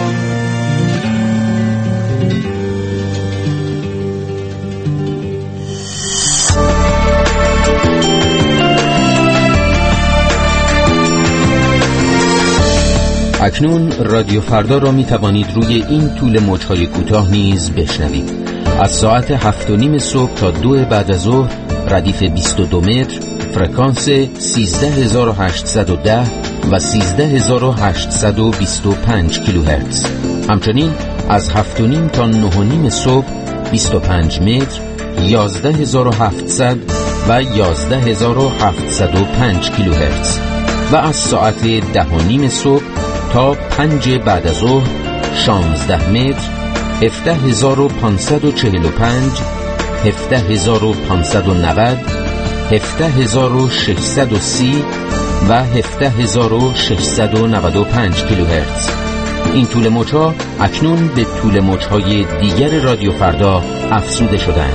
اکنون رادیو فردا را می توانید روی این طول موج‌های کوتاه نیز بشنوید. از ساعت هفت و نیم صبح تا دو بعد از ظهر ردیف بیست و دو متر، فرکانس سیزده هزار و هشتصد و ده و سیزده هزار و هشتصد و بیست و پنج کیلوهرتز. همچنین از هفت و نیم تا نه و نیم صبح بیست و پنج متر، یازده هزار و هفتصد و یازده هزار و هفتصد و پنج کیلوهرتز و از ساعت ده و نیم صبح تا پنج بعد از ظهر شانزده متر، هفده هزار و پانصد و چهل و پنج، هفده هزار و پانصد و نود، هفده هزار و ششصد و سی و هفده هزار و ششصد و نود و پنج کیلوهرتز. این طول موج‌ها اکنون به طول موج‌های دیگر رادیو فردا افزوده شدند.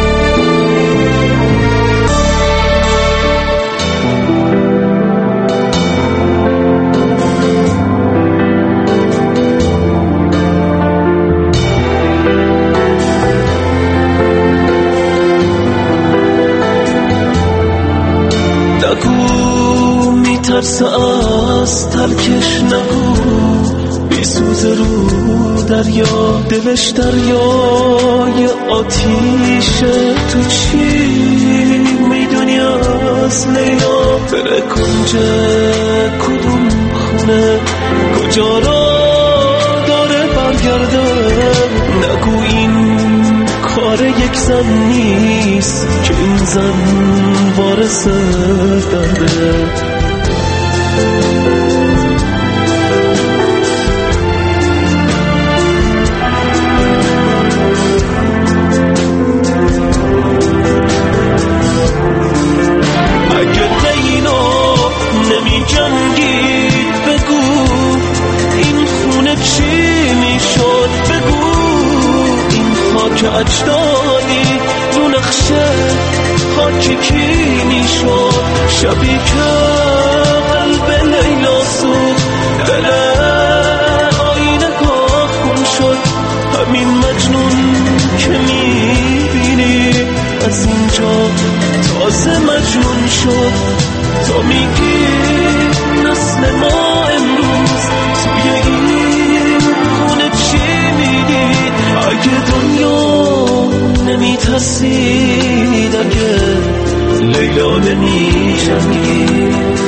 ترس از ترکش نگو، بی سوز رو دریا، دلش دریای آتیشه. تو چی میدونی از لیلا؟ بره کنج کدوم خونه، کجا را داره برگرده؟ نگو این کار یک زن نیست که این زن وارث درده. که اجدادی رو نقشه خاکی کینی شد، شبی که قلب لیلا سوخت، دل آینه گاه خون شد. همین مجنون که میبینی از اینجا تازه مجنون شد. تا میگی نسل ما امروز توی این خونه چی میدید؟ اگه دنیا نمی ترسید اگه لیلا نمی جنگید.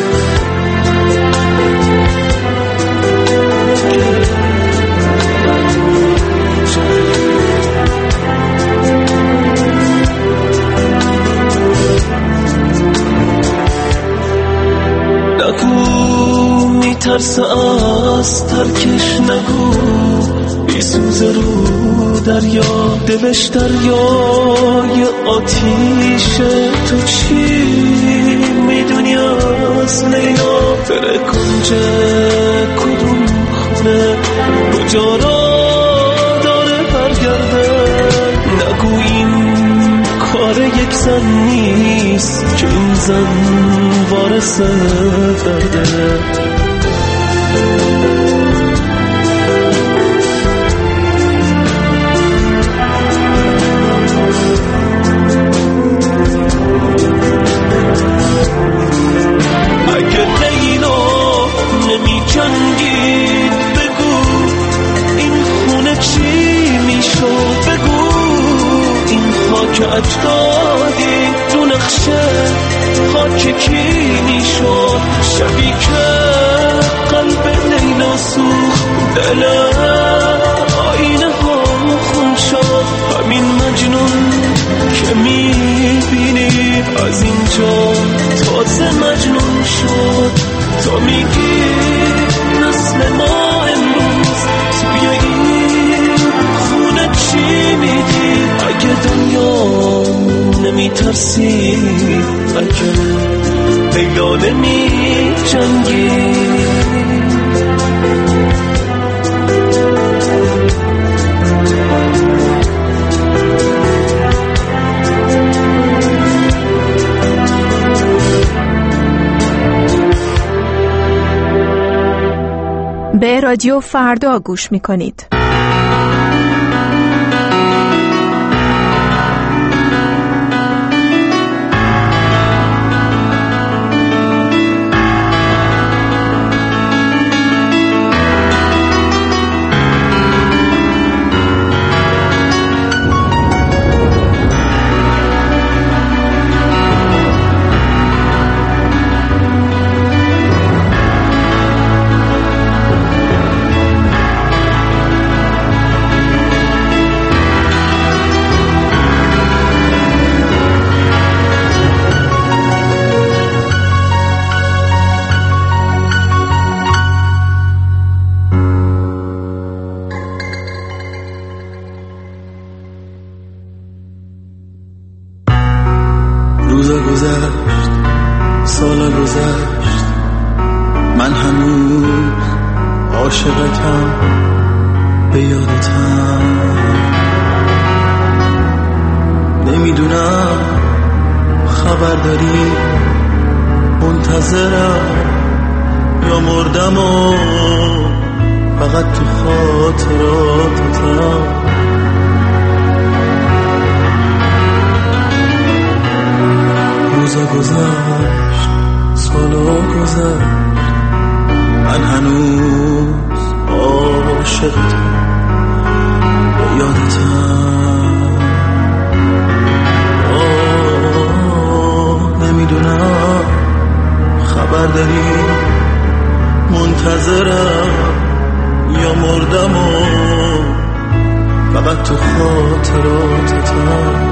نگو میترسه از ترکش، نگو بیسوزه رو دریا، دلش دریای آتیشه. تو چی میدونی از لیلا؟ بره کنج کدوم خونه، کجا را داره برگرده؟ نگو این کار یک زن نیست که این زن وارث درده. اگه لیلا نمی جنگید بگو این خونه چی میشد؟ بگو این خاک اجدادی دو نقشه خاک کی میشد؟ شبی که قلب لیلا سوخت، دل آینه ها خون شد. همین مجنون که میبینی از اینجا تازه مجنون شد. تا میگی نسل ما امروز توی این خونه چی میدی؟ اگه دنیا نمی ترسی، اگه لیلا نمی جنگی. به رادیو فردا گوش میکنید. روزا گذشت، سالا گذشت، من هنوز عاشقتم، به یادتم. نمیدونم خبر داری، منتظرم یا مردم و فقط تو خاطراتتم. روزا گذشت، سالا گذشت، من هنوز عاشقتم، به یادتم. آه نمیدونم خبر داری، منتظرم یا مردم و فقط تو خاطراتتم.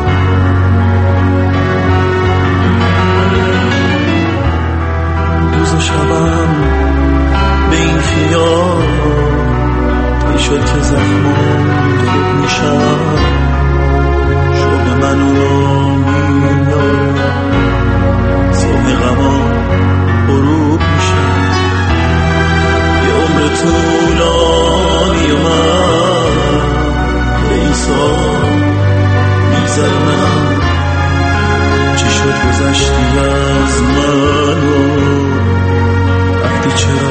روز و شبم به این خیال تی شد که زخمم خوب میشم، شوق منو میدارم، صبح غمام غروب میشم. یه عمر طولانی و من به این سال میگذرونم. چی شد گذشتی از منو، رفتی چرا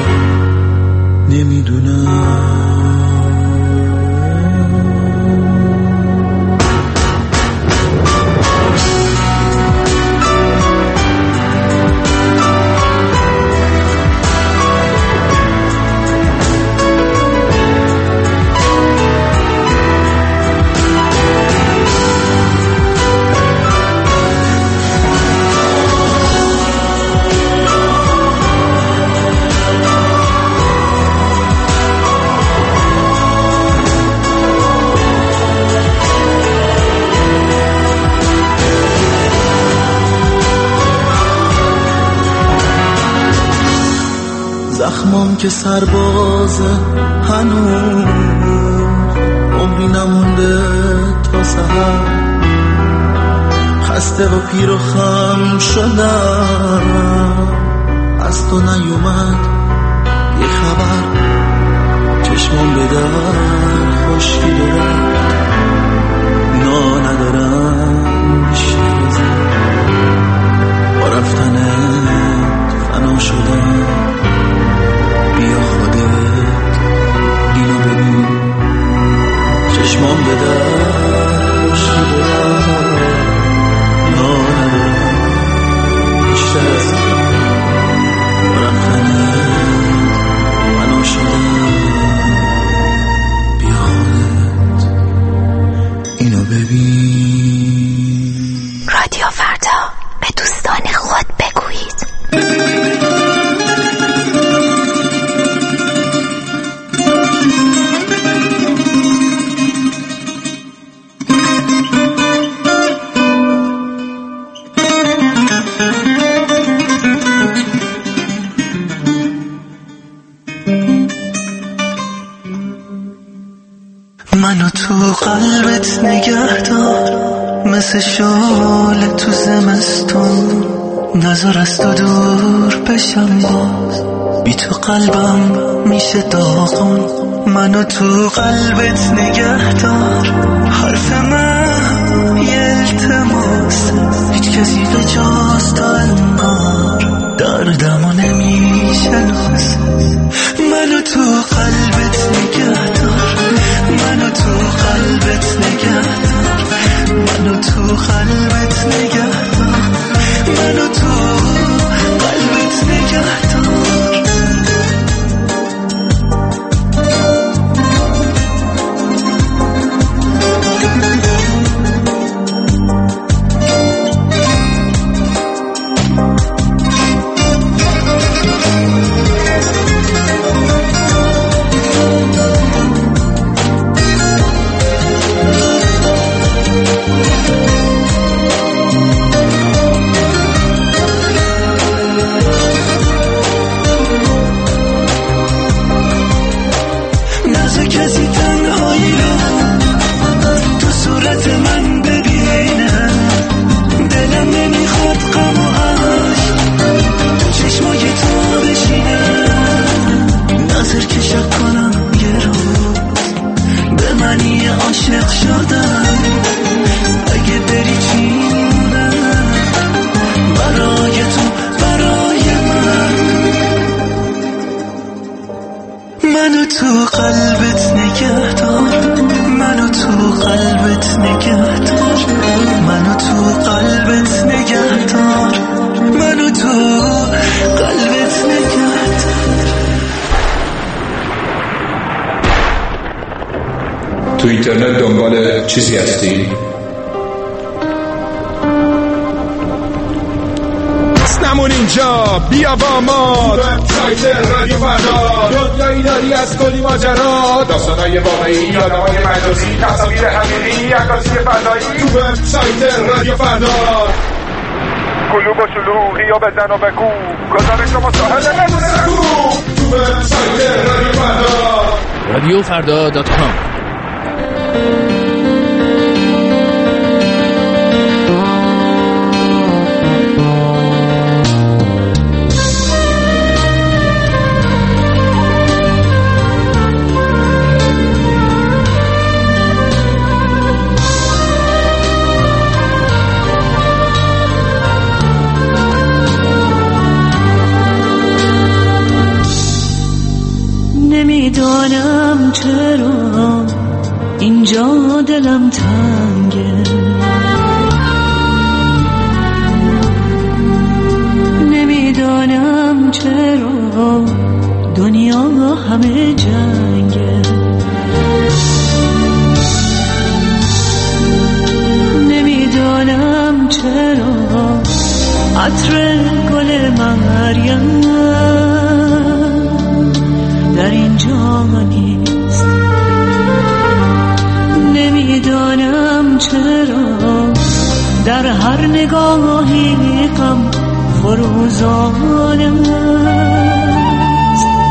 نمیدونم. زخمم که سربازه هنوز عمری نمونده تا سحر خسته و پیر و خم شدم از تو نیومد یه خبر چشمم به در خشکی دارم نا ندارم بیشتر با رفتنت فنا شدم بیا خودت اینو ببین چشمام به در خشکی دارم نا ندارم بیشتر از با رفتنت فنا شدم بیا خودت اینو ببین. رادیو فردا، به دوستان خود بگویید. منو تو قلبت نگه دار مثل شعله تو زمستون نظر از تو دور بشم باز بی تو قلبم میشه داغون منو تو قلبت نگه دار حرف من یه التماس هیچ کسی به جاز تا انگار دردمو نمیشناس منو تو قلبت نگه دار منو تو قلبت نگه دار منو تو قلبت نگه دار منو تو قلبت نگه دار تو اینترنت دنبال چیزی هستی؟ نمون اینجا بیا با ما وبسایت رادیو فردا دنیایی داری از کلی ماجرا داستانای واقعی آدمای مجازی تصاویر حقیقی عکاسی فضایی تو وبسایت رادیو فردا کلوب و شلوغی و بزن و بگو گزارش و مصاحبه بدون سکو تو وبسایت رادیو فردا رادیو فردا دات کام. نمیدانم چرا اینجا دلم تنگه نمیدانم چرا دنیا همه جنگه نمیدانم چرا عطر گل مریم در اینجا نیست نمیدانم چرا در هر نگاهی غم فروزانم است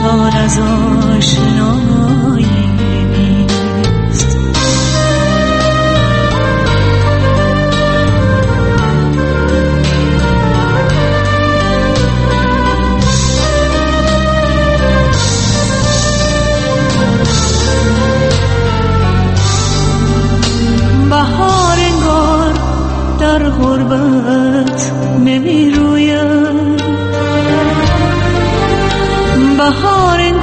جهان از آشنایی نیست. بهار انگار در غربت نمی روید، بهار